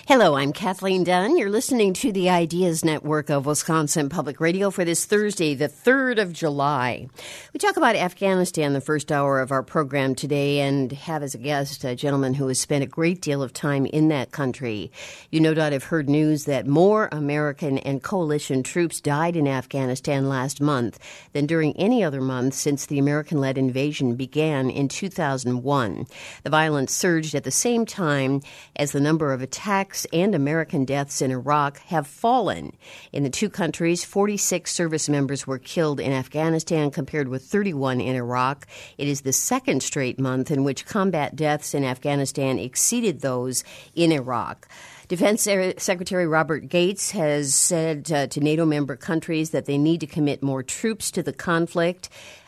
Hello, I'm Kathleen Dunn. You're listening to the Ideas Network of Wisconsin Public Radio for this Thursday, the 3rd of July. We talk about Afghanistan the first hour of our program today and have as a guest a gentleman who has spent a great deal of time in that country. You no doubt have heard news that more American and coalition troops died in Afghanistan last month than during any other month since the American-led invasion began in 2001. The violence surged at the same time as the number of attacks and American deaths in Iraq have fallen. In the two countries, 46 service members were killed in Afghanistan compared with 31 in Iraq. It is the second straight month in which combat deaths in Afghanistan exceeded those in Iraq. Defense Secretary Robert Gates has said to NATO member countries that they need to commit more troops to the conflict.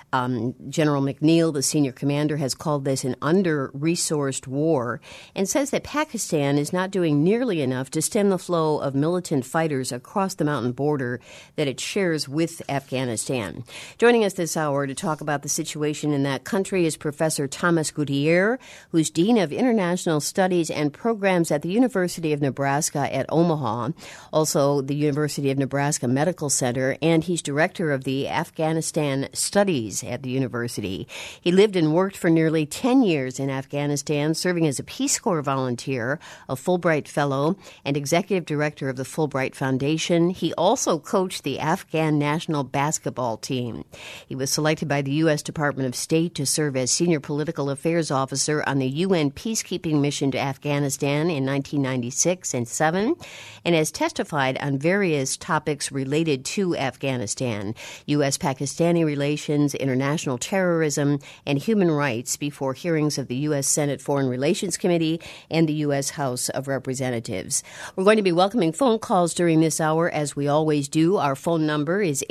General McNeil, the senior commander, has called this an under-resourced war and says that Pakistan is not doing nearly enough to stem the flow of militant fighters across the mountain border that it shares with Afghanistan. Joining us this hour to talk about the situation in that country is Professor Thomas Gutierrez, who's Dean of International Studies and Programs at the University of Nebraska at Omaha, also the University of Nebraska Medical Center, and he's director of the Afghanistan Studies at the university. He lived and worked for nearly 10 years in Afghanistan, serving as a Peace Corps volunteer, a Fulbright Fellow, and executive director of the Fulbright Foundation. He also coached the Afghan national basketball team. He was selected by the U.S. Department of State to serve as senior political affairs officer on the UN peacekeeping mission to Afghanistan in 1996 and 7, and has testified on various topics related to Afghanistan, U.S.-Pakistani relations, international terrorism, and human rights before hearings of the U.S. Senate Foreign Relations Committee and the U.S. House of Representatives. We're going to be welcoming phone calls during this hour, as we always do. Our phone number is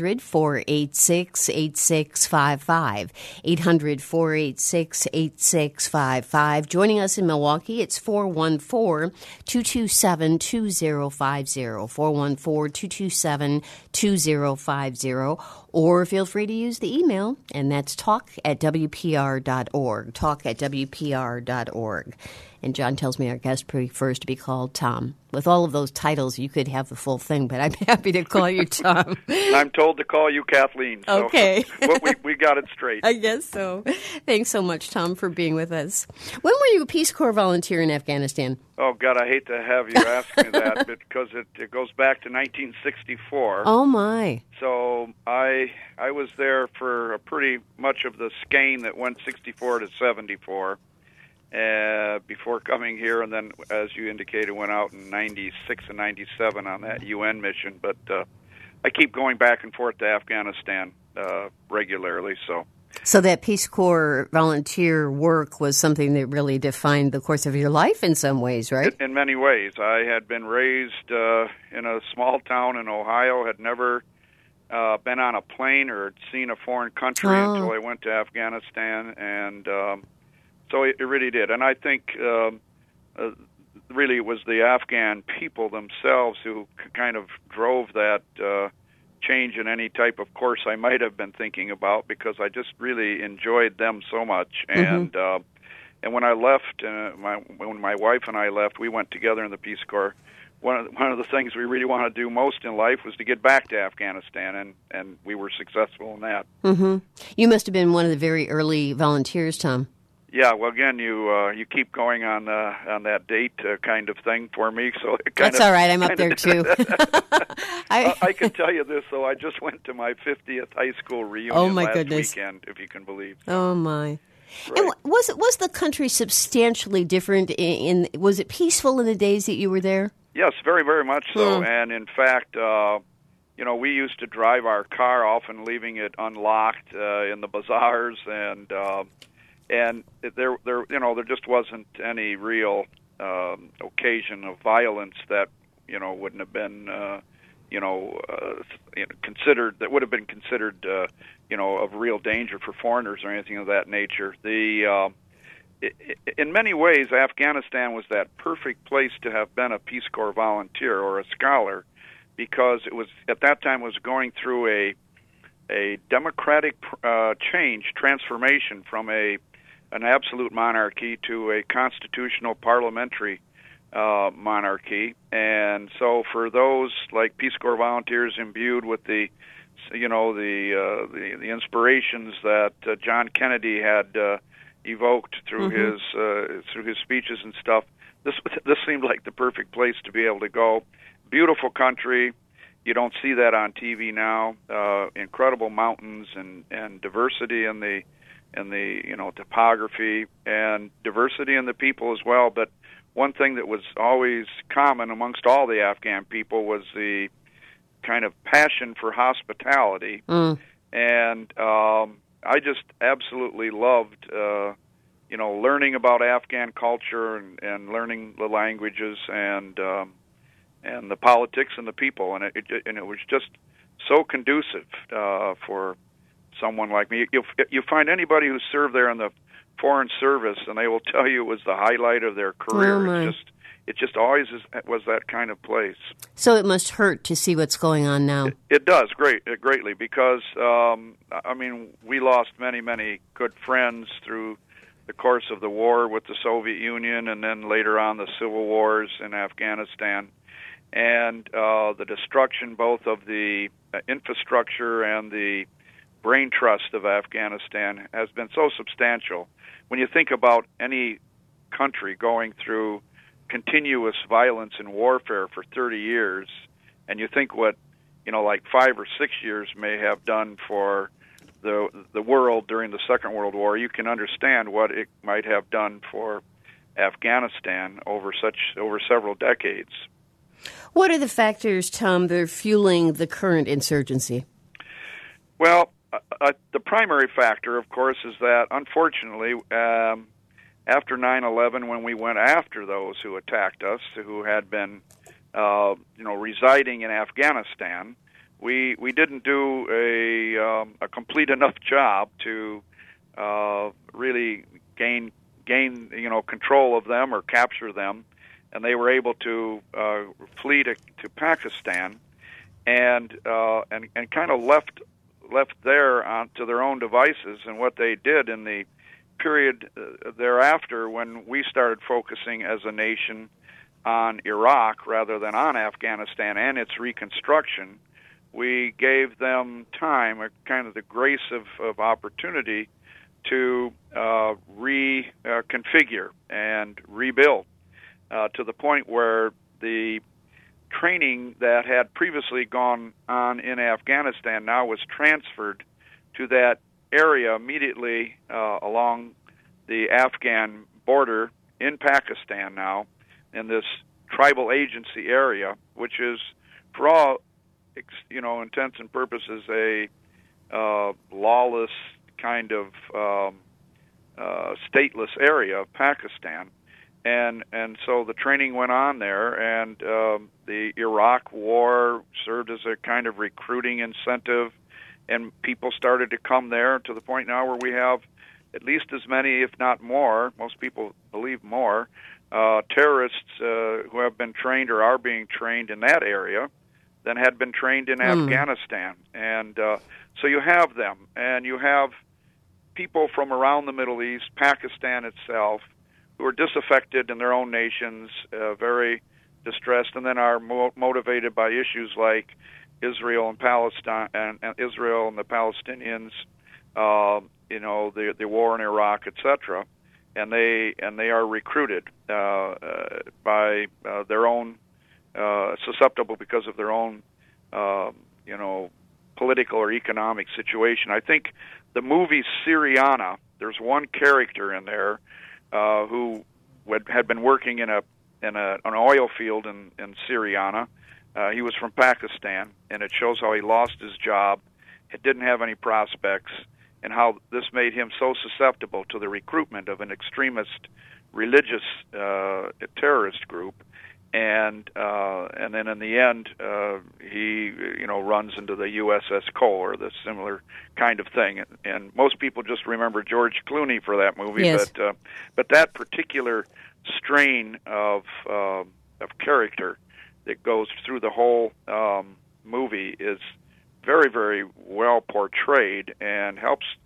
800-486-8655, 800-486-8655. Joining us in Milwaukee, it's 414-227-2050, 414-227-2050. Or feel free to use the email, and that's talk@wpr.org, talk@wpr.org. And John tells me our guest prefers to be called Tom. With all of those titles, you could have the full thing, but I'm happy to call you Tom. I'm told to call you Kathleen. So okay. we got it straight. I guess so. Thanks so much, Tom, for being with us. When were you a Peace Corps volunteer in Afghanistan? Oh, God, I hate to have you ask me that because it goes back to 1964. Oh, my. So I was there for pretty much of the skein that went 64 to 74. Before coming here, and then, as you indicated, went out in 96 and 97 on that UN mission. But I keep going back and forth to Afghanistan regularly. So that Peace Corps volunteer work was something that really defined the course of your life in some ways, right? In many ways. I had been raised in a small town in Ohio, had never been on a plane or seen a foreign country until I went to Afghanistan, and so it really did. And I think really it was the Afghan people themselves who kind of drove that change in any type of course I might have been thinking about, because I just really enjoyed them so much. Mm-hmm. And when I left, when my wife and I left, we went together in the Peace Corps. One of the things we really want to do most in life was to get back to Afghanistan, and we were successful in that. Mm-hmm. You must have been one of the very early volunteers, Tom. Yeah, well, again, you keep going on that date kind of thing for me, so that's all right. I'm up there too. I can tell you this, though. I just went to my 50th high school reunion last weekend, if you can believe. Oh my! Right. And was the country substantially different? Was it peaceful in the days that you were there? Yes, very, very much so. And in fact, we used to drive our car, often leaving it unlocked in the bazaars, and there just wasn't any real occasion of violence that wouldn't have been considered, that would have been considered of real danger for foreigners or anything of that nature. In many ways, Afghanistan was that perfect place to have been a Peace Corps volunteer or a scholar, because it was at that time was going through a democratic transformation from an absolute monarchy to a constitutional parliamentary monarchy. And so for those like Peace Corps volunteers imbued with the inspirations that John Kennedy had evoked through his speeches and stuff, this seemed like the perfect place to be able to go. Beautiful country. You don't see that on TV now. Incredible mountains and diversity in the topography, and diversity in the people as well. But one thing that was always common amongst all the Afghan people was the kind of passion for hospitality. And I just absolutely loved learning about Afghan culture and learning the languages and the politics and the people, and it was just so conducive for someone like me. You find anybody who served there in the Foreign Service, and they will tell you it was the highlight of their career. It just always was that kind of place. So it must hurt to see what's going on now. It does greatly, because we lost many good friends through the course of the war with the Soviet Union, and then later on the civil wars in Afghanistan. And the destruction both of the infrastructure and the brain trust of Afghanistan has been so substantial. When you think about any country going through continuous violence and warfare for 30 years, and you think what, like 5 or 6 years may have done for the world during the Second World War, you can understand what it might have done for Afghanistan over several decades. What are the factors, Tom, that are fueling the current insurgency? Well, the primary factor, of course, is that, unfortunately, after 9/11, when we went after those who attacked us, who had been, residing in Afghanistan, we didn't do a complete enough job to really gain control of them or capture them, and they were able to flee to Pakistan, and kind of left there to their own devices. And what they did in the period thereafter, when we started focusing as a nation on Iraq rather than on Afghanistan and its reconstruction, we gave them time, kind of the grace of opportunity to reconfigure and rebuild to the point where the training that had previously gone on in Afghanistan now was transferred to that area immediately along the Afghan border in Pakistan now, in this tribal agency area, which is, for all intents and purposes, a lawless kind of stateless area of Pakistan. And so the training went on there, and the Iraq War served as a kind of recruiting incentive, and people started to come there to the point now where we have at least as many, if not more, most people believe more, terrorists who have been trained or are being trained in that area than had been trained in Afghanistan. And so you have them, and you have people from around the Middle East, Pakistan itself, who are disaffected in their own nations, very distressed, and then are motivated by issues like Israel and Palestine, and Israel and the Palestinians, the war in Iraq, etc. And they are recruited by their own, susceptible because of their own, political or economic situation. I think the movie Syriana, there's one character in there who had been working in an oil field in Syriana. He was from Pakistan, and it shows how he lost his job, didn't have any prospects, and how this made him so susceptible to the recruitment of an extremist religious terrorist group. And then in the end, he runs into the USS Cole, or the similar kind of thing. And most people just remember George Clooney for that movie, yes. But that particular strain of character that goes through the whole movie is very, very well portrayed, and helps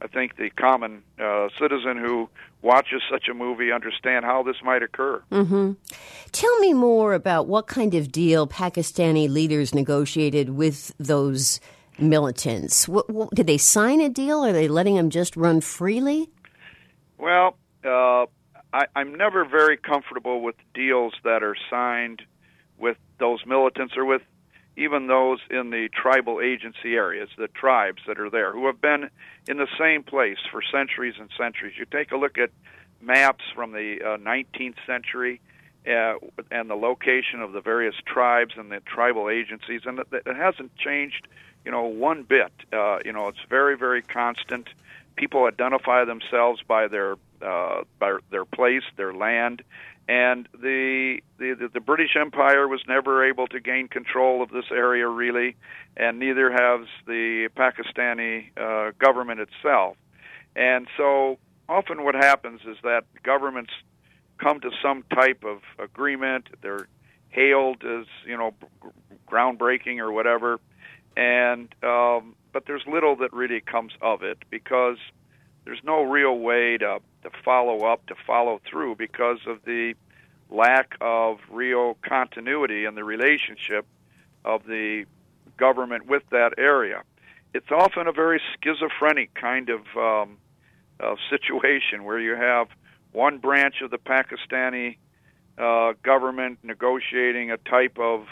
I think the common citizen who watches such a movie understand how this might occur. Mm-hmm. Tell me more about what kind of deal Pakistani leaders negotiated with those militants. Did they sign a deal, or are they letting them just run freely? Well, I'm never very comfortable with deals that are signed with those militants or with even those in the tribal agency areas, the tribes that are there, who have been in the same place for centuries and centuries. You take a look at maps from the 19th century and the location of the various tribes and the tribal agencies, and it hasn't changed, one bit. It's very, very constant. People identify themselves by their place, their land, and the British Empire was never able to gain control of this area really, and neither has the Pakistani government itself. And so often what happens is that governments come to some type of agreement. They're hailed as groundbreaking or whatever, and but there's little that really comes of it, because there's no real way to follow up, to follow through, because of the lack of real continuity in the relationship of the government with that area. It's often a very schizophrenic kind of situation where you have one branch of the Pakistani government negotiating a type of,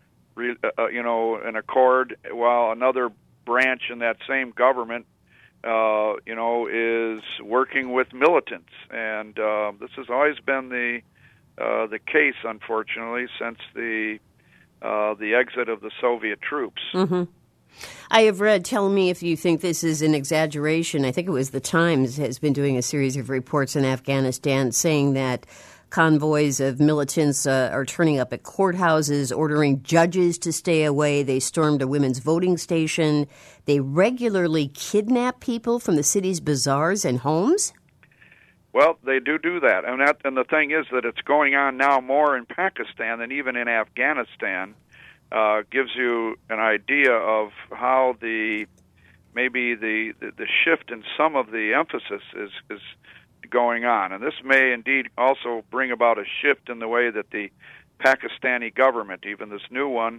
an accord, while another branch in that same government is working with militants, and this has always been the case, unfortunately, since the exit of the Soviet troops. Mm-hmm. I have read, tell me if you think this is an exaggeration, I think it was the Times has been doing a series of reports in Afghanistan saying that convoys of militants are turning up at courthouses, ordering judges to stay away. They stormed a women's voting station. They regularly kidnap people from the city's bazaars and homes. Well, they do that. And the thing is that it's going on now more in Pakistan than even in Afghanistan. Gives you an idea of how maybe the shift in some of the emphasis is going on. And this may indeed also bring about a shift in the way that the Pakistani government, even this new one,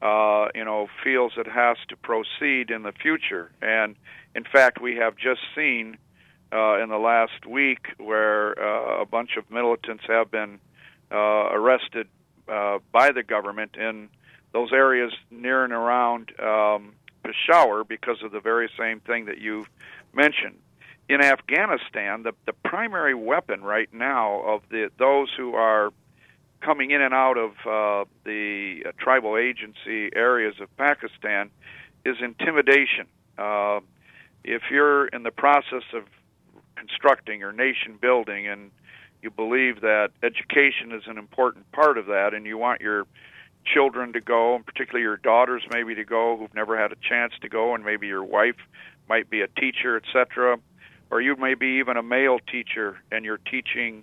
feels it has to proceed in the future. And in fact, we have just seen in the last week where a bunch of militants have been arrested by the government in those areas near and around Peshawar because of the very same thing that you've mentioned. In Afghanistan, the primary weapon right now of those who are coming in and out of the tribal agency areas of Pakistan is intimidation. If you're in the process of constructing or nation building and you believe that education is an important part of that, and you want your children to go, and particularly your daughters maybe to go who've never had a chance to go, and maybe your wife might be a teacher, etc., or you may be even a male teacher and you're teaching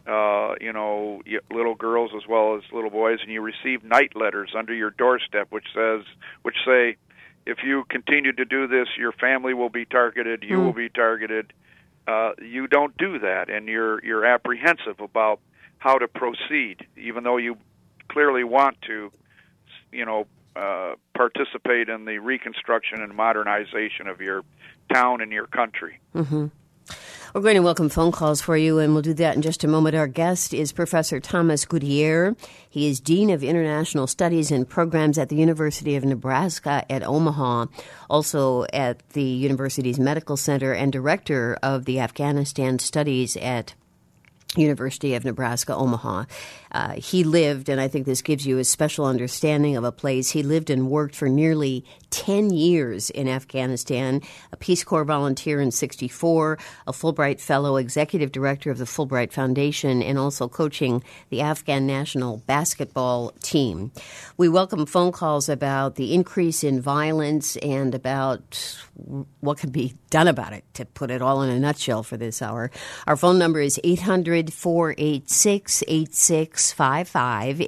little girls as well as little boys, and you receive night letters under your doorstep which say if you continue to do this, your family will be targeted, you will be targeted. You don't do that, and you're apprehensive about how to proceed, even though you clearly want to, participate in the reconstruction and modernization of your town and your country. Mm-hmm. We're going to welcome phone calls for you, and we'll do that in just a moment. Our guest is Professor Thomas Goodyear. He is Dean of International Studies and Programs at the University of Nebraska at Omaha, also at the university's Medical Center, and Director of the Afghanistan Studies at University of Nebraska, Omaha. He lived, and I think this gives you a special understanding of a place, he lived and worked for nearly 10 years in Afghanistan, a Peace Corps volunteer in 1964, a Fulbright Fellow, Executive Director of the Fulbright Foundation, and also coaching the Afghan national basketball team. We welcome phone calls about the increase in violence and about what can be done about it, to put it all in a nutshell for this hour. Our phone number is 800 800-486-8655,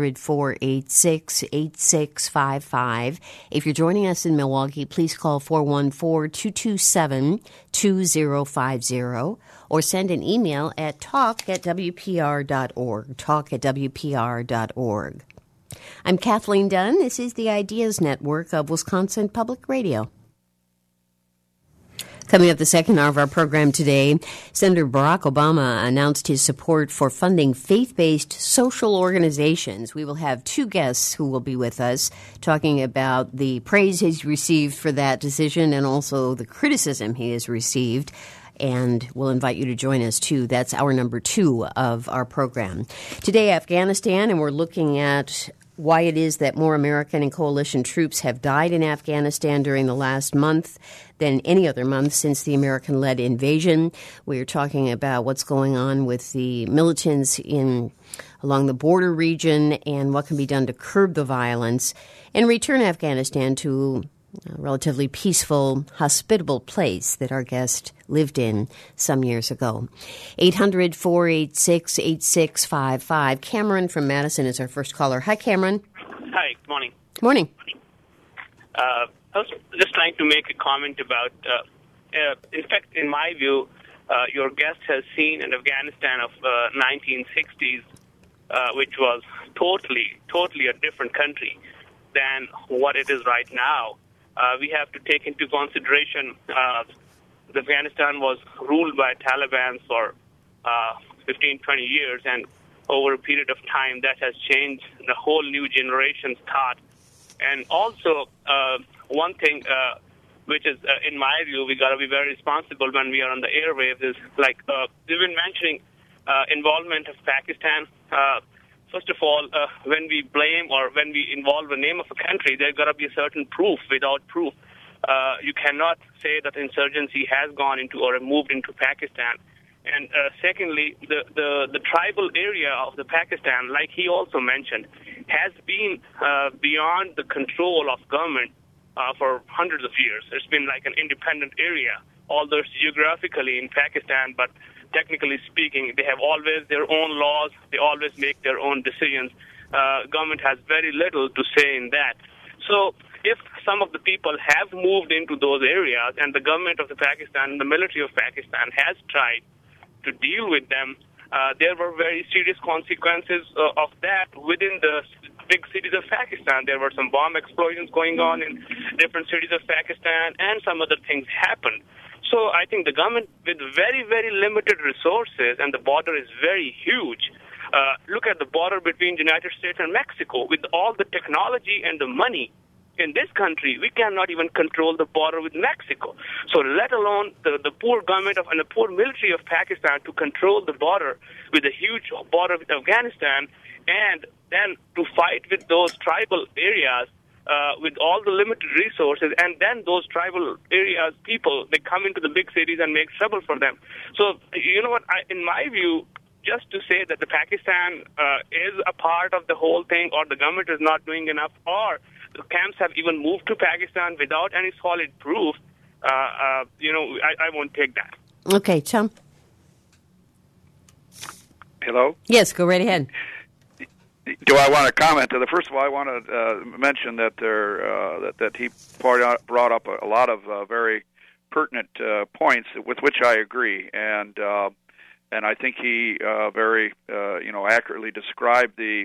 800-486-8655. If you're joining us in Milwaukee, please call 414-227-2050 or send an email at talk@wpr.org, talk@wpr.org. I'm Kathleen Dunn. This is the Ideas Network of Wisconsin Public Radio. Coming up the second hour of our program today, Senator Barack Obama announced his support for funding faith-based social organizations. We will have two guests who will be with us talking about the praise he's received for that decision and also the criticism he has received. And we'll invite you to join us, too. That's hour number 2 of our program. Today, Afghanistan, and we're looking at why it is that more American and coalition troops have died in Afghanistan during the last month than any other month since the American-led invasion. We are talking about what's going on with the militants along the border region and what can be done to curb the violence and return Afghanistan to a relatively peaceful, hospitable place that our guest lived in some years ago. 800-486-8655. Cameron from Madison is our first caller. Hi, Cameron. Hi, good morning. Morning. I was just trying to make a comment about, in fact, in my view, your guest has seen an Afghanistan of 1960s, which was totally a different country than what it is right now. We have to take into consideration Afghanistan was ruled by Taliban for 15, 20 years, and over a period of time that has changed the whole new generation's thought. And also, one thing which is, in my view, we got to be very responsible when we are on the airwaves is, like, we've been mentioning involvement of Pakistan. First of all, when we blame or when we involve the name of a country, there's got to be a certain proof. Without proof, you cannot say that insurgency has gone into or moved into Pakistan. And secondly, the tribal area of the Pakistan, like he also mentioned, has been beyond the control of government for hundreds of years. It's been like an independent area, although it's geographically in Pakistan, but technically speaking, they have always their own laws. They always make their own decisions. Government has very little to say in that. So if some of the people have moved into those areas and the government of the Pakistan, the military of Pakistan has tried to deal with them, there were very serious consequences of that within the big cities of Pakistan. There were some bomb explosions going on in different cities of Pakistan, and some other things happened. So I think the government, with very, very limited resources, and the border is very huge. Look at the border between the United States and Mexico. With all the technology and the money in this country, we cannot even control the border with Mexico. So let alone the poor government and the poor military of Pakistan to control the border with a huge border with Afghanistan, and then to fight with those tribal areas with all the limited resources, and then those tribal areas people, they come into the big cities and make trouble for them. So, you know what, in my view, just to say that the Pakistan is a part of the whole thing, or the government is not doing enough, or the camps have even moved to Pakistan without any solid proof, I won't take that. Okay, Chum. Hello? Yes, go right ahead. Do I want to comment? First of all, I want to mention that that he brought up a lot of very pertinent points with which I agree, and I think he very accurately described the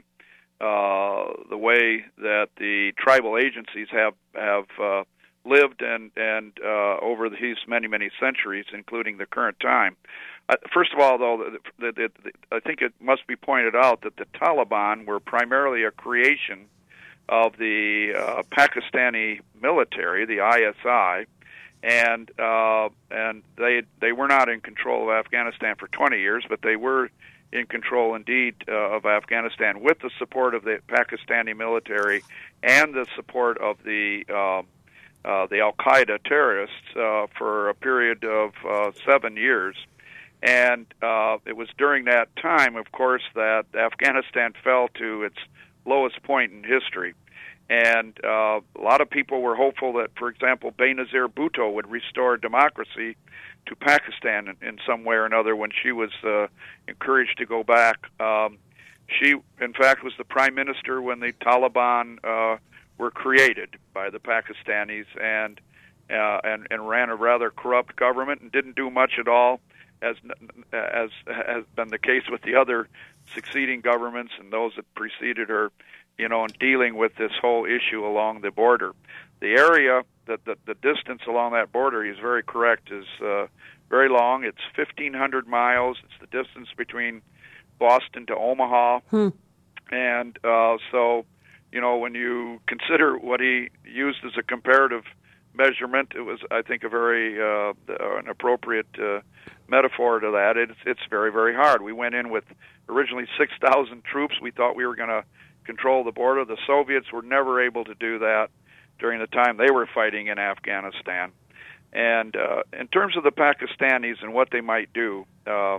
way that the tribal agencies have lived and over these many centuries, including the current time. First of all, though, I think it must be pointed out that the Taliban were primarily a creation of the Pakistani military, the ISI, and they were not in control of Afghanistan for 20 years, but they were in control indeed of Afghanistan with the support of the Pakistani military and the support of the Al-Qaeda terrorists for a period of 7 years. And it was during that time, of course, that Afghanistan fell to its lowest point in history. And a lot of people were hopeful that, for example, Benazir Bhutto would restore democracy Pakistan in some way or another when she was encouraged to go back. She, in fact, was the prime minister when the Taliban were created by the Pakistanis, and ran a rather corrupt government and didn't do much at all, as has been the case with the other succeeding governments and those that preceded her, in dealing with this whole issue along the border. The area, the distance along that border, he's very correct, is very long. It's 1,500 miles. It's the distance between Boston to Omaha. And so, when you consider what he used as a comparative measurement, it was, I think, a very an appropriate metaphor to that. It's very, very hard. We went in with originally 6,000 troops. We thought we were going to control the border. The Soviets were never able to do that during the time they were fighting in Afghanistan. And in terms of the Pakistanis and what they might do, the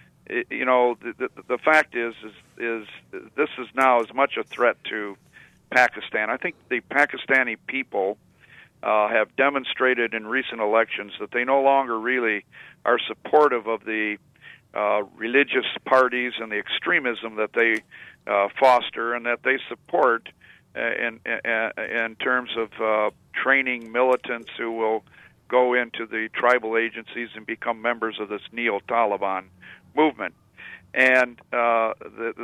fact is this is now as much a threat to Pakistan. I think the Pakistani people have demonstrated in recent elections that they no longer really are supportive of the religious parties and the extremism that they foster, and that they support in terms of training militants who will go into the tribal agencies and become members of this neo-Taliban movement. And I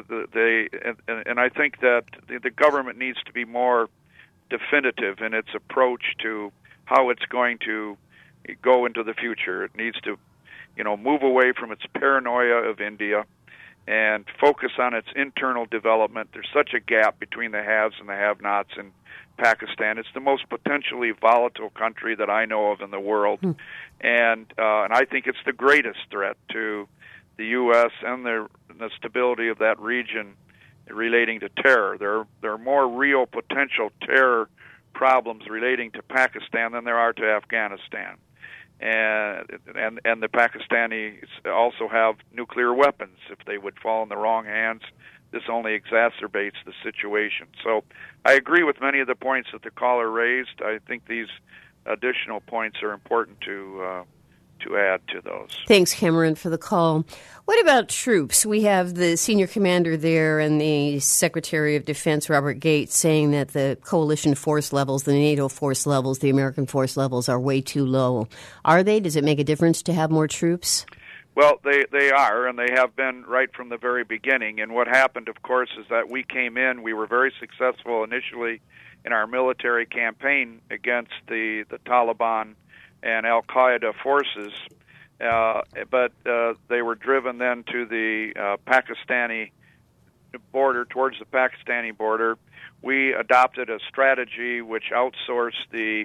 think that the government needs to be more definitive in its approach to how it's going to go into the future. It needs to, move away from its paranoia of India and focus on its internal development. There's such a gap between the haves and the have-nots in Pakistan. It's the most potentially volatile country that I know of in the world, and I think it's the greatest threat to the U.S. and the stability of that region relating to terror. There are more real potential terror problems relating to Pakistan than there are to Afghanistan. And the Pakistanis also have nuclear weapons. If they would fall in the wrong hands, this only exacerbates the situation. So I agree with many of the points that the caller raised. I think these additional points are important to add to those. Thanks, Cameron, for the call. What about troops? We have the senior commander there and the Secretary of Defense, Robert Gates, saying that the coalition force levels, the NATO force levels, the American force levels are way too low. Are they? Does it make a difference to have more troops? Well, they are, and they have been right from the very beginning. And what happened, of course, is that we came in, we were very successful initially in our military campaign against the Taliban and al-Qaeda forces, but they were driven then to the Pakistani border, towards the Pakistani border. We adopted a strategy which outsourced the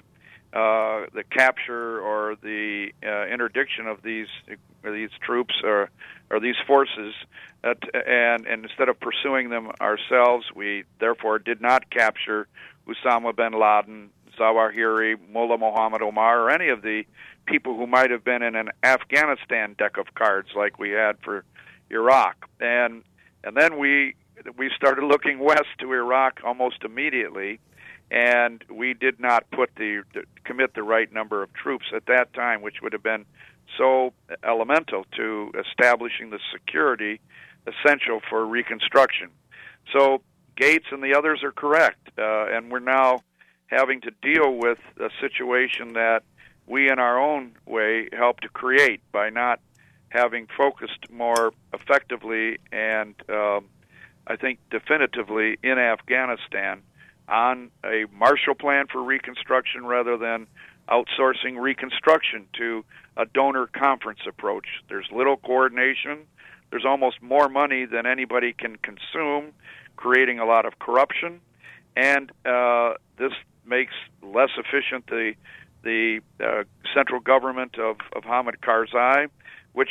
capture or the interdiction of these troops or these forces, and instead of pursuing them ourselves, we therefore did not capture Osama bin Laden, Zawahiri, Mullah Muhammad Omar, or any of the people who might have been in an Afghanistan deck of cards like we had for Iraq. And then we started looking west to Iraq almost immediately, and we did not commit the right number of troops at that time, which would have been so elemental to establishing the security essential for reconstruction. So Gates and the others are correct, and we're now having to deal with a situation that we in our own way helped to create by not having focused more effectively and I think definitively in Afghanistan on a Marshall Plan for reconstruction rather than outsourcing reconstruction to a donor conference approach. There's little coordination. There's almost more money than anybody can consume, creating a lot of corruption, and this makes less efficient the central government of Hamid Karzai, which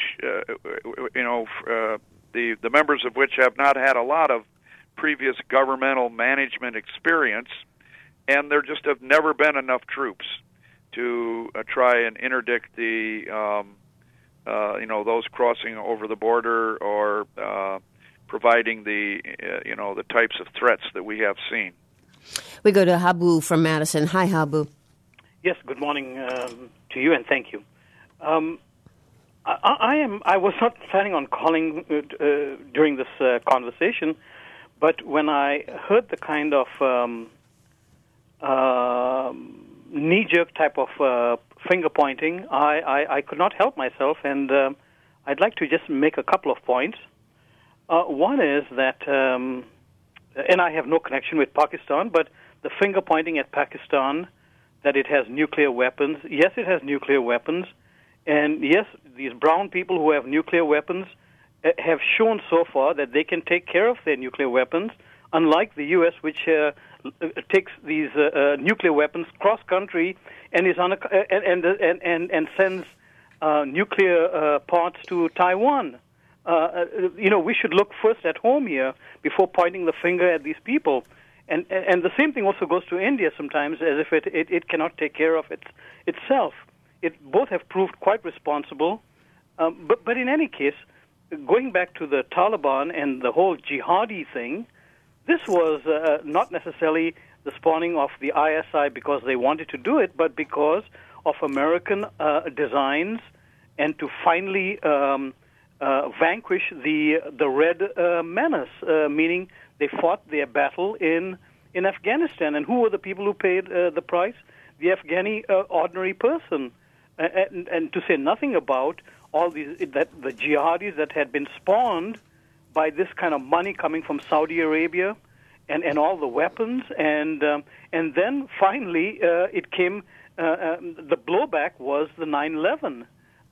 the members of which have not had a lot of previous governmental management experience, and there just have never been enough troops to try and interdict the those crossing over the border or providing the types of threats that we have seen. We go to Habu from Madison. Hi, Habu. Yes, good morning to you, and thank you. I was not planning on calling during this conversation, but when I heard the kind of knee-jerk type of finger pointing, I could not help myself, and I'd like to just make a couple of points. One is that, and I have no connection with Pakistan, but the finger pointing at Pakistan, that it has nuclear weapons. Yes, it has nuclear weapons. And yes, these brown people who have nuclear weapons have shown so far that they can take care of their nuclear weapons, unlike the U.S., which takes these nuclear weapons cross-country and is on and sends nuclear parts to Taiwan. We should look first at home here before pointing the finger at these people. And the same thing also goes to India sometimes, as if it cannot take care of itself. Both have proved quite responsible. But in any case, going back to the Taliban and the whole jihadi thing, this was not necessarily the spawning of the ISI because they wanted to do it, but because of American designs and to finally vanquish the Red Menace, meaning they fought their battle in Afghanistan. And who were the people who paid the price? The Afghani ordinary person. And to say nothing about all the jihadis that had been spawned by this kind of money coming from Saudi Arabia and all the weapons. And then finally it came, the blowback was the 9/11.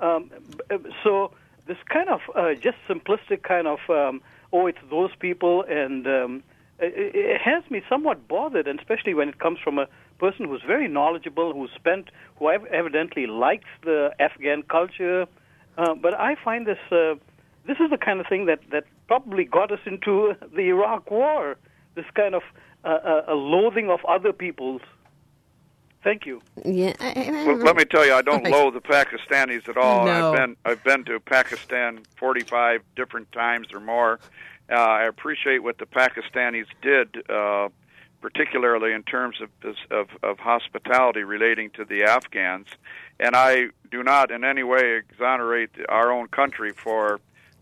So this kind of just simplistic kind of, it's those people, and it has me somewhat bothered, and especially when it comes from a person who's very knowledgeable, who evidently likes the Afghan culture. But I find this is the kind of thing that probably got us into the Iraq War, this kind of a loathing of other people's. Thank you. Yeah. Well, let me tell you, I don't loathe the Pakistanis at all. No. I've been to Pakistan 45 different times or more. I appreciate what the Pakistanis did, particularly in terms of hospitality relating to the Afghans. And I do not in any way exonerate our own country for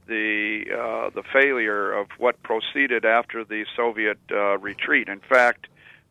the failure of what proceeded after the Soviet retreat. In fact,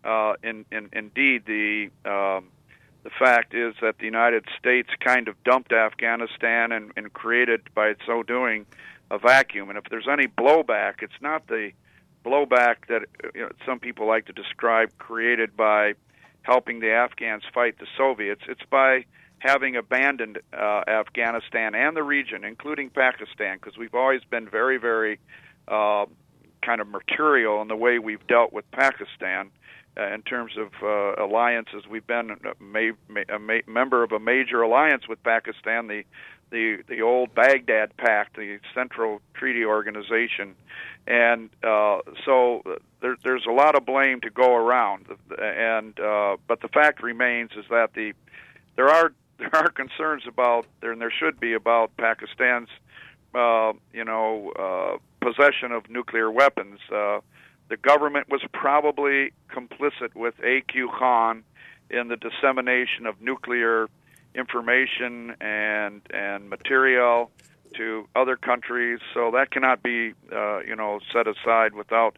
indeed, the fact is that the United States kind of dumped Afghanistan and created, by so doing, a vacuum. And if there's any blowback, it's not the blowback that some people like to describe created by helping the Afghans fight the Soviets. It's by having abandoned Afghanistan and the region, including Pakistan, because we've always been very, very kind of mercurial in the way we've dealt with Pakistan. In terms of alliances, we've been a member of a major alliance with Pakistan, the old Baghdad Pact, the Central Treaty Organization, and so there's a lot of blame to go around. And but the fact remains is that there are concerns about and there should be about Pakistan's possession of nuclear weapons. The government was probably complicit with A.Q. Khan in the dissemination of nuclear information and material to other countries, so that cannot be set aside without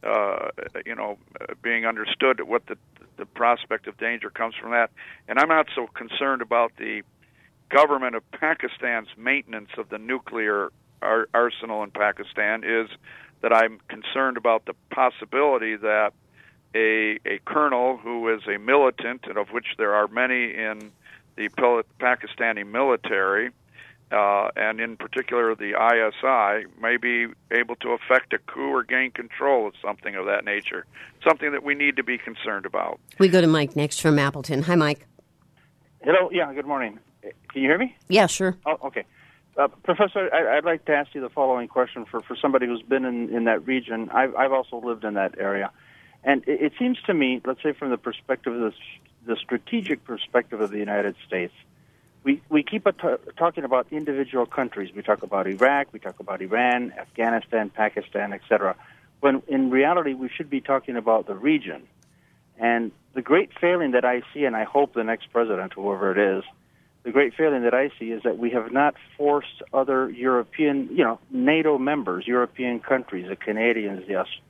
being understood what the prospect of danger comes from that. And I'm not so concerned about the government of Pakistan's maintenance of the nuclear arsenal in Pakistan, is that I'm concerned about the possibility that a colonel who is a militant, and of which there are many in the Pakistani military, and in particular the ISI, may be able to effect a coup or gain control of something of that nature, something that we need to be concerned about. We go to Mike next from Appleton. Hi, Mike. Hello. Yeah, good morning. Can you hear me? Yeah, sure. Oh, okay. Professor, I'd like to ask you the following question for somebody who's been in that region. I've also lived in that area. And it seems to me, let's say from the perspective of the strategic perspective of the United States, we keep talking about individual countries. We talk about Iraq, we talk about Iran, Afghanistan, Pakistan, etc. When in reality, we should be talking about the region. And the great failing that I see, and I hope the next president, whoever it is, the great failing that I see is that we have not forced other European, NATO members, European countries, the Canadians,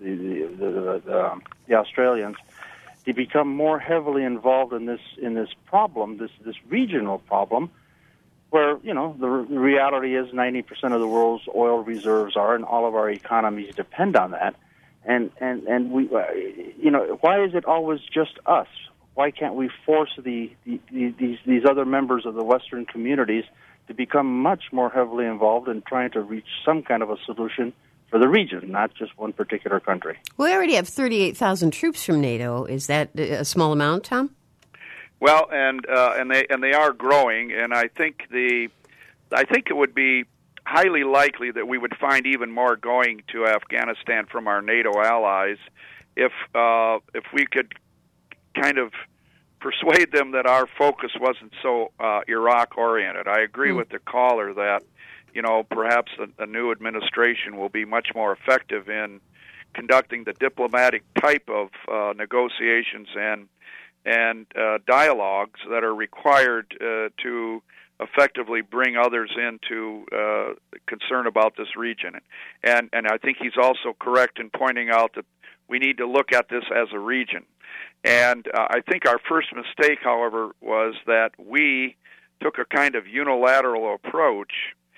the Australians, to become more heavily involved in this problem, this regional problem, where the reality is 90% of the world's oil reserves are, and all of our economies depend on that. And we, why is it always just us? Why can't we force these other members of the Western communities to become much more heavily involved in trying to reach some kind of a solution for the region, not just one particular country? We already have 38,000 troops from NATO. Is that a small amount, Tom? Well, and they are growing, and I think it would be highly likely that we would find even more going to Afghanistan from our NATO allies if we could kind of persuade them that our focus wasn't so Iraq-oriented. I agree with the caller that, perhaps a new administration will be much more effective in conducting the diplomatic type of negotiations and dialogues that are required to effectively bring others into concern about this region. And I think he's also correct in pointing out that we need to look at this as a region. And I think our first mistake, however, was that we took a kind of unilateral approach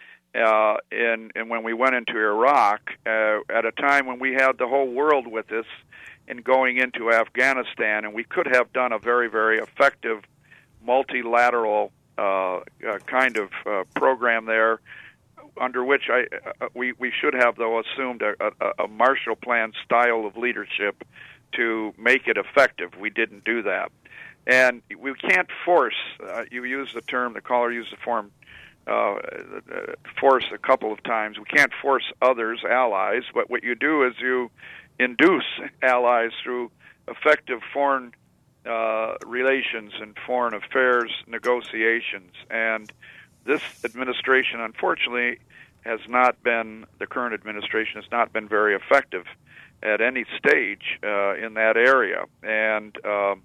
and when we went into Iraq at a time when we had the whole world with us in going into Afghanistan, and we could have done a very, very effective multilateral kind of program there, under which we should have, though, assumed a Marshall Plan style of leadership to make it effective. We didn't do that. And we can't force, you used the term, the caller used the form, force a couple of times. We can't force others, allies, but what you do is you induce allies through effective foreign relations and foreign affairs negotiations. And this administration, unfortunately, the current administration has not been very effective at any stage in that area. And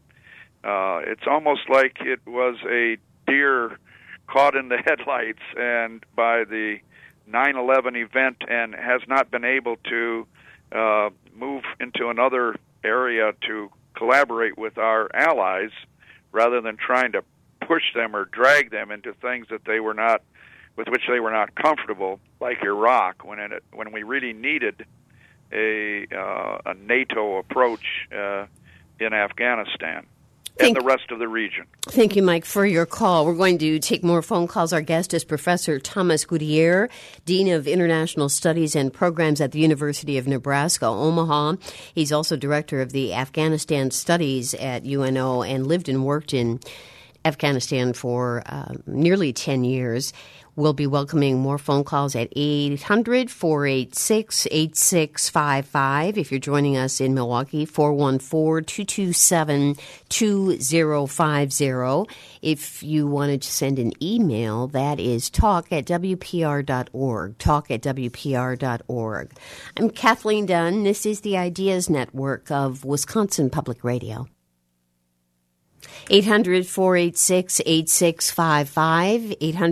it's almost like it was a deer caught in the headlights and by the 9/11 event, and has not been able to move into another area to collaborate with our allies, rather than trying to push them or drag them into things that they were not, with which they were not comfortable, like Iraq, when we really needed a NATO approach in Afghanistan and the rest of the region. Thank you, Mike, for your call. We're going to take more phone calls. Our guest is Professor Thomas Gutierrez, Dean of International Studies and Programs at the University of Nebraska, Omaha. He's also director of the Afghanistan Studies at UNO and lived and worked in Afghanistan for nearly 10 years. We'll be welcoming more phone calls at 800-486-8655. If you're joining us in Milwaukee, 414-227-2050. If you wanted to send an email, that is talk@wpr.org, talk@wpr.org. I'm Kathleen Dunn. This is the Ideas Network of Wisconsin Public Radio. 800-486-8655,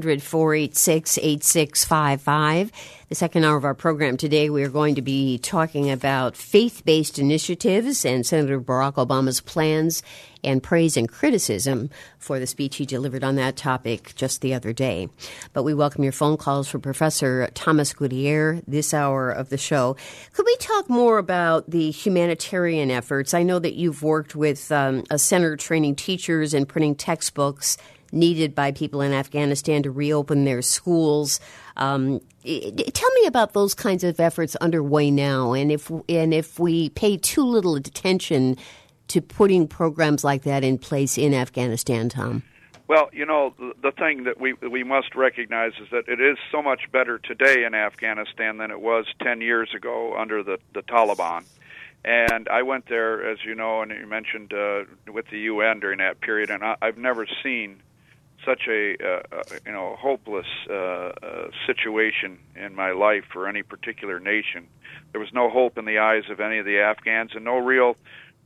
800-486-8655. The second hour of our program today, we are going to be talking about faith-based initiatives and Senator Barack Obama's plans and praise and criticism for the speech he delivered on that topic just the other day. But we welcome your phone calls for Professor Thomas Gutierrez this hour of the show. Could we talk more about the humanitarian efforts? I know that you've worked with a center training teachers and printing textbooks needed by people in Afghanistan to reopen their schools. Tell me about those kinds of efforts underway now, and if we pay too little attention to putting programs like that in place in Afghanistan, Tom. Well, the thing that we must recognize is that it is so much better today in Afghanistan than it was 10 years ago under the Taliban. And I went there, as you know, and you mentioned with the UN during that period, and I've never seen such a hopeless situation in my life for any particular nation. There was no hope in the eyes of any of the Afghans, and no real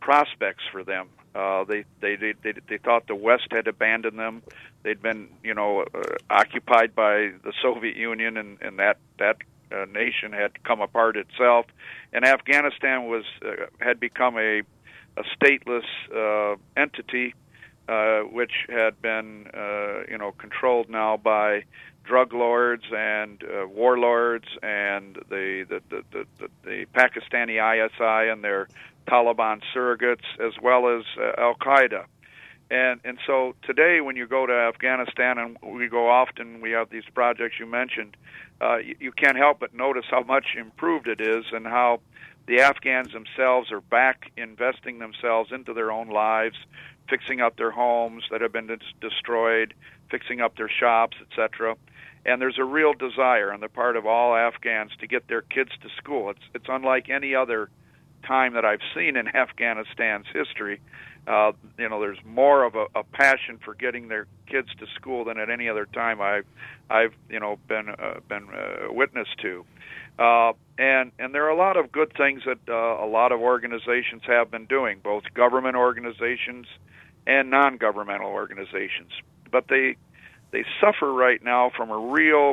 prospects for them. They thought the West had abandoned them. They'd been, occupied by the Soviet Union, and that nation had come apart itself. And Afghanistan had become a stateless entity, which had been, controlled now by drug lords and warlords and the Pakistani ISI and their Taliban surrogates, as well as Al Qaeda. And so today, when you go to Afghanistan, and we go often, we have these projects you mentioned, you can't help but notice how much improved it is, and how the Afghans themselves are back investing themselves into their own lives, fixing up their homes that have been destroyed, fixing up their shops, etc. And there's a real desire on the part of all Afghans to get their kids to school. It's unlike any other time that I've seen in Afghanistan's history. There's more of a passion for getting their kids to school than at any other time I've been witness to. And there are a lot of good things that a lot of organizations have been doing, both government organizations and non-governmental organizations. But they suffer right now from a real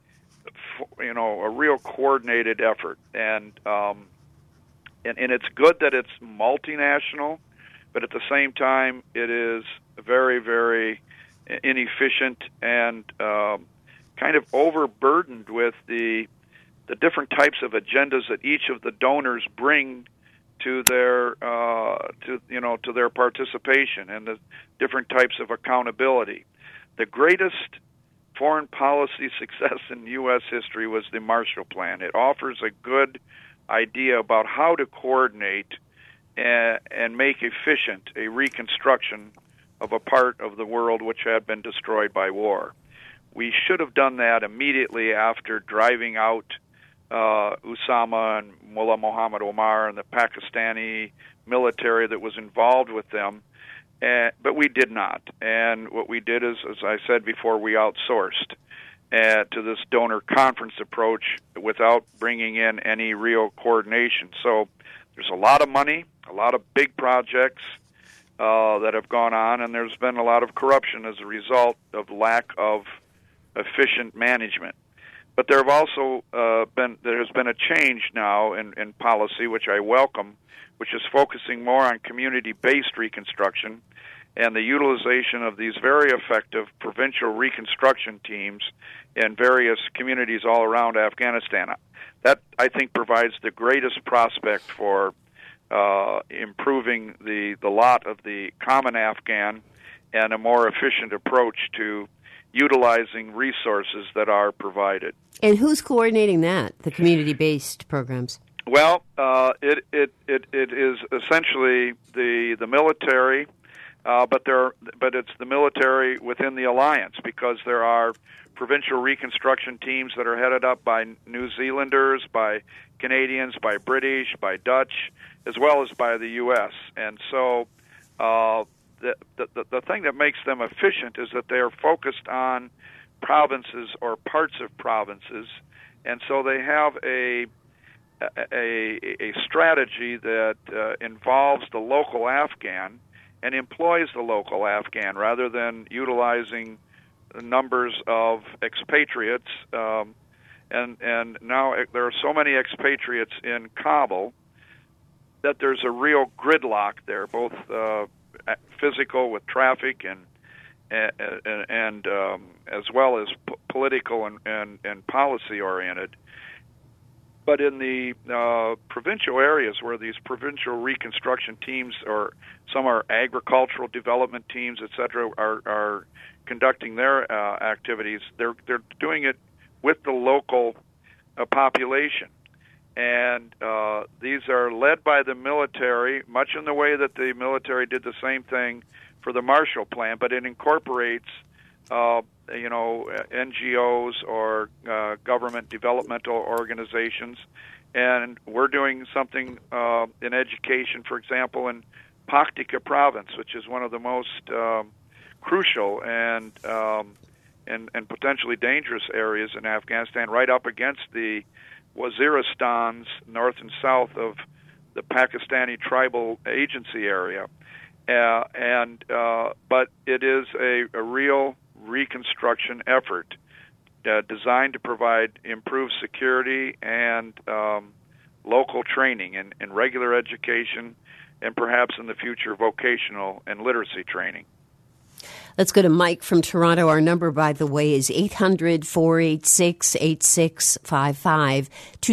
coordinated effort, and it's good that it's multinational, but at the same time it is very, very inefficient and kind of overburdened with the different types of agendas that each of the donors bring to their to their participation, and the different types of accountability. The greatest foreign policy success in U.S. history was the Marshall Plan. It offers a good idea about how to coordinate and make efficient a reconstruction of a part of the world which had been destroyed by war. We should have done that immediately after driving out Osama and Mullah Muhammad Omar and the Pakistani military that was involved with them, but we did not. And what we did is, as I said before, we outsourced to this donor conference approach without bringing in any real coordination. So there's a lot of money, a lot of big projects that have gone on, and there's been a lot of corruption as a result of lack of efficient management. But there have also there has been a change now in policy, which I welcome, which is focusing more on community-based reconstruction and the utilization of these very effective provincial reconstruction teams in various communities all around Afghanistan. That, I think, provides the greatest prospect for improving the lot of the common Afghan and a more efficient approach to utilizing resources that are provided. And who's coordinating that, the community-based programs? Well, it is essentially the military, but it's the military within the alliance, because there are provincial reconstruction teams that are headed up by New Zealanders, by Canadians, by British, by Dutch, as well as by the U.S. And so the thing that makes them efficient is that they are focused on provinces or parts of provinces, and so they have a strategy that involves the local Afghan and employs the local Afghan rather than utilizing numbers of expatriates. And now there are so many expatriates in Kabul that there's a real gridlock there, both physical with traffic and as well as political and policy oriented. But in the provincial areas where these provincial reconstruction teams, or some are agricultural development teams, etc., are conducting their activities, they're doing it with the local population. And these are led by the military, much in the way that the military did the same thing for the Marshall Plan, but it incorporates NGOs or government developmental organizations. And we're doing something in education, for example, in Paktika province, which is one of the most crucial and potentially dangerous areas in Afghanistan, right up against the Waziristans north and south of the Pakistani tribal agency area, but it is a real reconstruction effort designed to provide improved security and local training and regular education, and perhaps in the future vocational and literacy training. Let's go to Mike from Toronto. Our number, by the way, is 800-486-8655,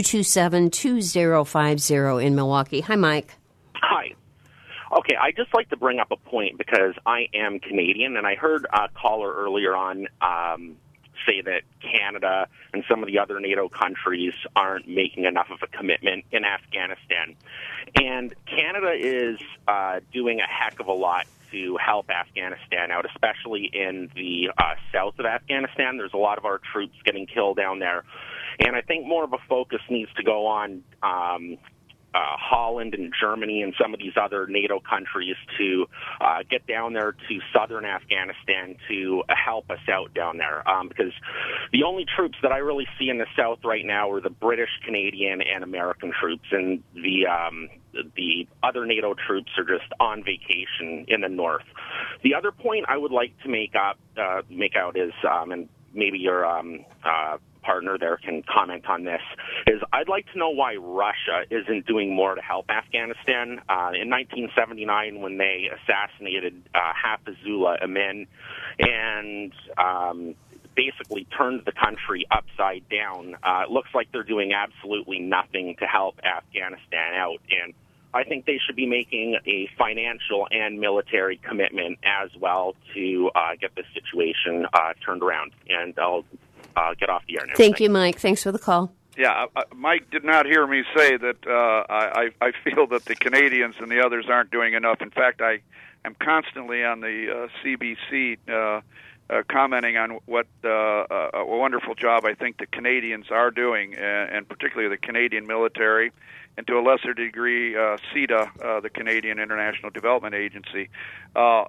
227-2050 in Milwaukee. Hi, Mike. Hi. Okay, I'd just like to bring up a point because I am Canadian, and I heard a caller earlier on say that Canada and some of the other NATO countries aren't making enough of a commitment in Afghanistan. And Canada is doing a heck of a lot to help Afghanistan out, especially in the south of Afghanistan. There's a lot of our troops getting killed down there. And I think more of a focus needs to go on Holland and Germany and some of these other NATO countries to get down there to southern Afghanistan to help us out down there. Because the only troops that I really see in the south right now are the British, Canadian, and American troops, and the other NATO troops are just on vacation in the north. The other point I would like to make out is, and maybe your partner there can comment on this, is I'd like to know why Russia isn't doing more to help Afghanistan. In 1979, when they assassinated Hafizullah Amin and basically turned the country upside down, it looks like they're doing absolutely nothing to help Afghanistan out. And I think they should be making a financial and military commitment as well to get this situation turned around. And I'll get off the air now. Thank you, Mike. Thanks for the call. Yeah, Mike did not hear me say that I feel that the Canadians and the others aren't doing enough. In fact, I am constantly on the CBC commenting on what a wonderful job I think the Canadians are doing, and particularly the Canadian military, and to a lesser degree CEDA, the Canadian International Development Agency. So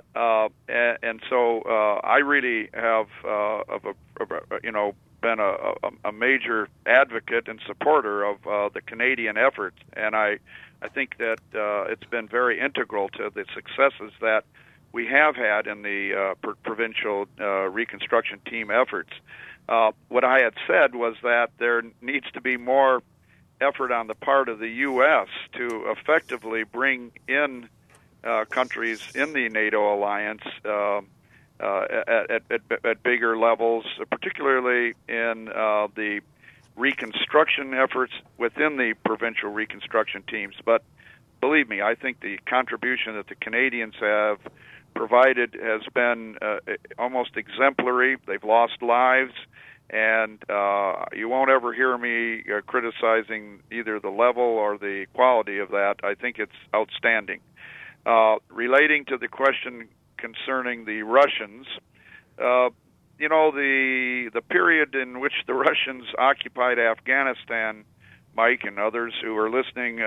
I really have been a major advocate and supporter of the Canadian efforts, and I think that it's been very integral to the successes that we have had in the provincial reconstruction team efforts. What I had said was that there needs to be more effort on the part of the U.S. to effectively bring in countries in the NATO alliance at bigger levels, particularly in the reconstruction efforts within the provincial reconstruction teams. But believe me, I think the contribution that the Canadians have provided has been almost exemplary. They've lost lives, and you won't ever hear me criticizing either the level or the quality of that. I think it's outstanding. Relating to the question concerning the Russians, the period in which the Russians occupied Afghanistan, Mike and others who are listening,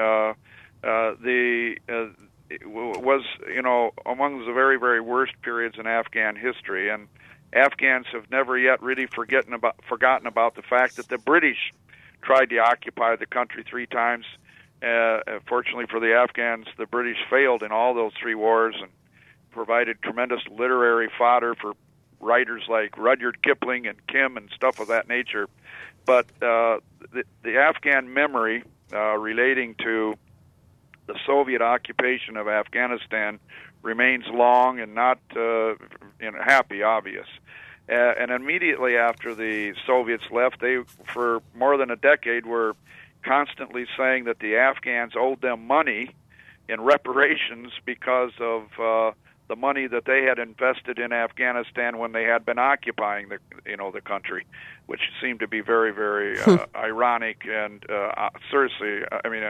it was, among the very, very worst periods in Afghan history. And Afghans have never yet really forgotten about the fact that the British tried to occupy the country 3 times. Fortunately for the Afghans, the British failed in all those 3 wars and provided tremendous literary fodder for writers like Rudyard Kipling and Kim and stuff of that nature. But the Afghan memory relating to the Soviet occupation of Afghanistan remains long and not happy, obvious. And immediately after the Soviets left, they, for more than a decade, were constantly saying that the Afghans owed them money in reparations because of the money that they had invested in Afghanistan when they had been occupying the country, which seemed to be very, very ironic and seriously,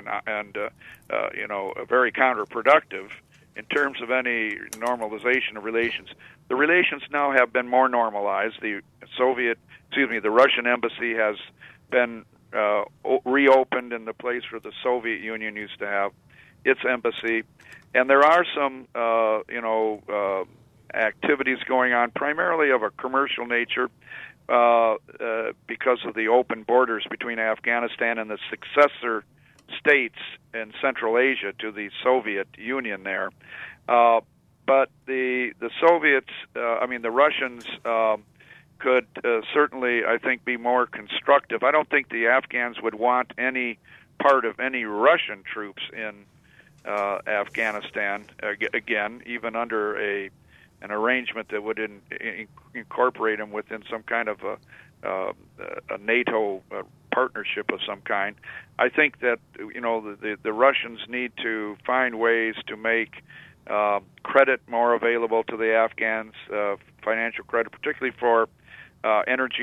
very counterproductive in terms of any normalization of relations. The relations now have been more normalized. The Russian embassy has been reopened in the place where the Soviet Union used to have its embassy. And there are some, activities going on, primarily of a commercial nature, because of the open borders between Afghanistan and the successor states in Central Asia to the Soviet Union there. But the Soviets, the Russians could certainly, I think, be more constructive. I don't think the Afghans would want any part of any Russian troops in Afghanistan again, even under an arrangement that would incorporate them within some kind of a NATO partnership of some kind. I think that the Russians need to find ways to make credit more available to the Afghans, financial credit, particularly for energy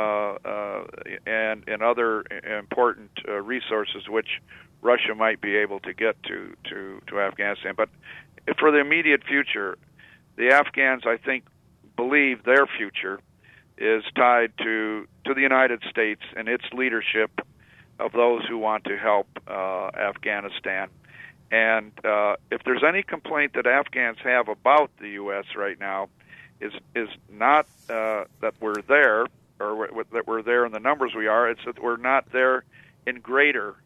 and other important resources which Russia might be able to get to Afghanistan. But for the immediate future, the Afghans, I think, believe their future is tied to the United States and its leadership of those who want to help Afghanistan. And if there's any complaint that Afghans have about the U.S. right now, is not that we're there, or that we're there in the numbers we are. It's that we're not there in greater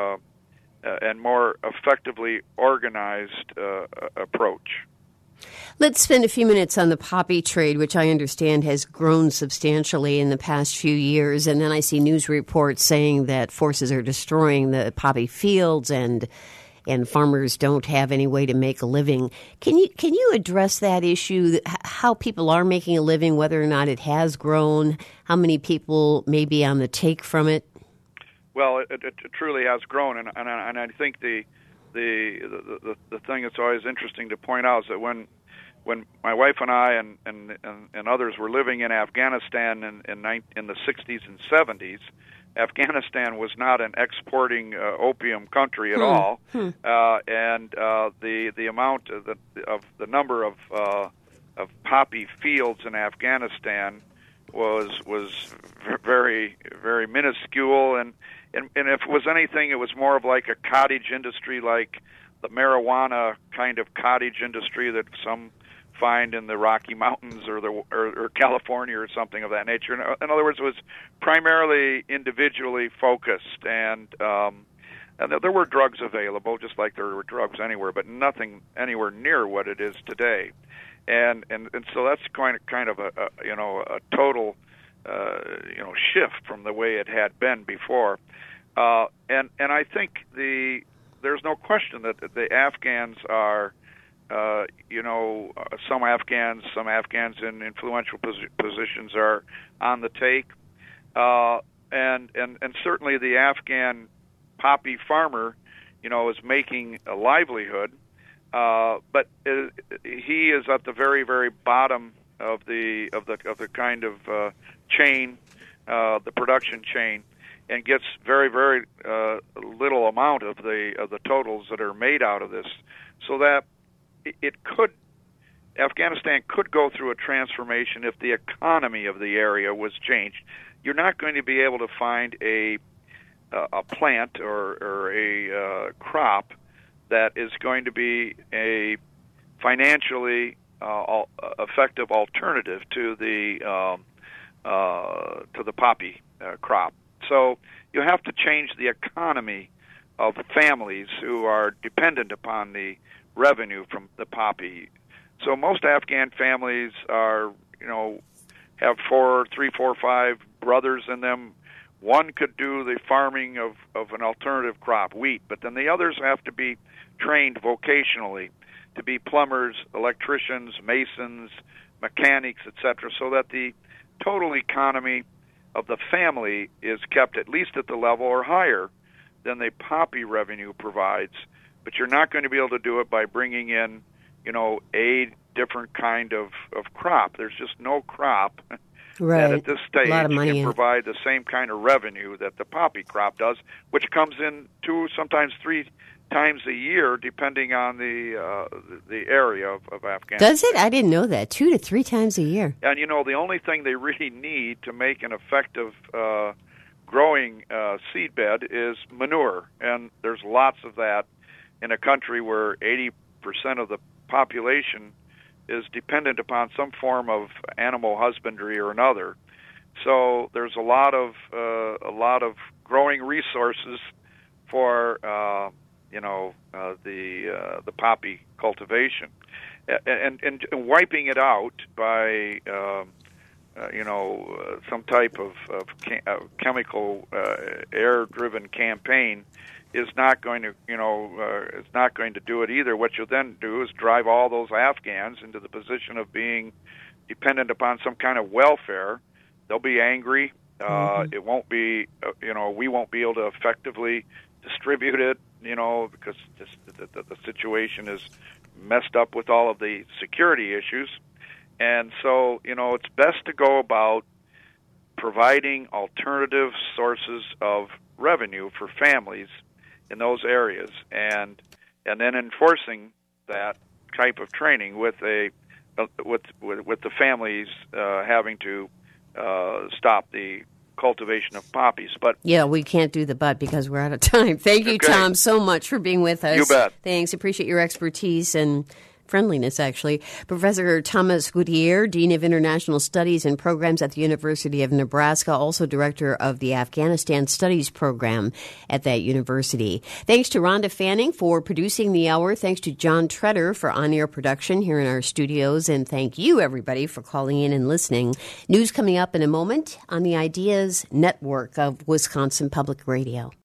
and more effectively organized approach. Let's spend a few minutes on the poppy trade, which I understand has grown substantially in the past few years. And then I see news reports saying that forces are destroying the poppy fields and farmers don't have any way to make a living. Can you address that issue, how people are making a living, whether or not it has grown, how many people may be on the take from it? Well, it truly has grown, and I think the thing that's always interesting to point out is that when my wife and I and others were living in Afghanistan in the 60s and 70s, Afghanistan was not an exporting opium country at all, and the amount of the number of poppy fields in Afghanistan was very, very minuscule, and if it was anything, it was more of like a cottage industry, like the marijuana kind of cottage industry that some find in the Rocky Mountains or California or something of that nature. In other words, it was primarily individually focused, and there were drugs available, just like there were drugs anywhere, but nothing anywhere near what it is today. And so that's kind of a total shift from the way it had been before. And I think there's no question that the Afghans are. Some Afghans in influential positions are on the take, and certainly the Afghan poppy farmer, is making a livelihood, but he is at the very, very bottom of the kind of chain, the production chain, and gets very, very little amount of the totals that are made out of this, so that Afghanistan could go through a transformation if the economy of the area was changed. You're not going to be able to find a plant or a crop that is going to be a financially effective alternative to the poppy crop. So you have to change the economy of families who are dependent upon the revenue from the poppy. So most Afghan families are, have 3, 4, 5 brothers in them. One could do the farming of an alternative crop, wheat, but then the others have to be trained vocationally to be plumbers, electricians, masons, mechanics, etc., so that the total economy of the family is kept at least at the level or higher than the poppy revenue provides. But you're not going to be able to do it by bringing in, a different kind of crop. There's just no crop that at this stage can provide the same kind of revenue that the poppy crop does, which comes in 2, sometimes 3 times a year, depending on the area of Afghanistan. Does it? I didn't know that. 2 to 3 times a year. And the only thing they really need to make an effective growing seedbed is manure, and there's lots of that in a country where 80% of the population is dependent upon some form of animal husbandry or another. So there's a lot of growing resources for the poppy cultivation, and wiping it out by some type of chemical air-driven campaign is not going to do it either. What you'll then do is drive all those Afghans into the position of being dependent upon some kind of welfare. They'll be angry. It won't be, we won't be able to effectively distribute it, because the situation is messed up with all of the security issues. And so, it's best to go about providing alternative sources of revenue for families in those areas, and then enforcing that type of training with the families having to stop the cultivation of poppies. But yeah, we can't do the but because we're out of time. Thank you, Tom, so much for being with us. You bet. Thanks. Appreciate your expertise and friendliness, actually. Professor Thomas Gutierrez, Dean of International Studies and Programs at the University of Nebraska, also Director of the Afghanistan Studies Program at that university. Thanks to Rhonda Fanning for producing the hour. Thanks to John Treader for on-air production here in our studios. And thank you, everybody, for calling in and listening. News coming up in a moment on the Ideas Network of Wisconsin Public Radio.